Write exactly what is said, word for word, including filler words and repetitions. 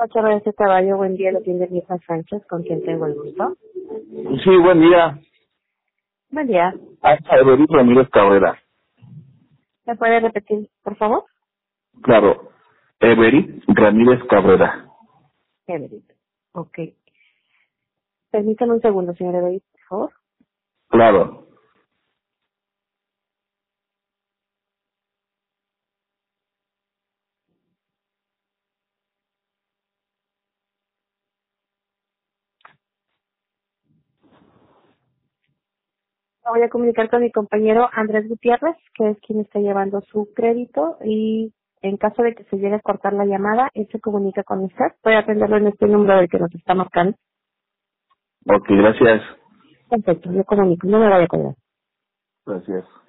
Ocho veces Caballo, buen día, lo tiene Mirna Sánchez, con quien tengo el gusto. Sí, buen día. Buen día. Hasta Everett Ramírez Cabrera. ¿Me puede repetir, por favor? Claro, Everett Ramírez Cabrera. Everett. Ok. Permítame un segundo, señor Everett, por favor. Claro. Me voy a comunicar con mi compañero Andrés Gutiérrez, que es quien está llevando su crédito, y en caso de que se llegue a cortar la llamada, él se comunica con usted. Puede atenderlo en este número del que nos está marcando. Ok, gracias. Perfecto, yo comunico, no me vaya a colgar. Gracias.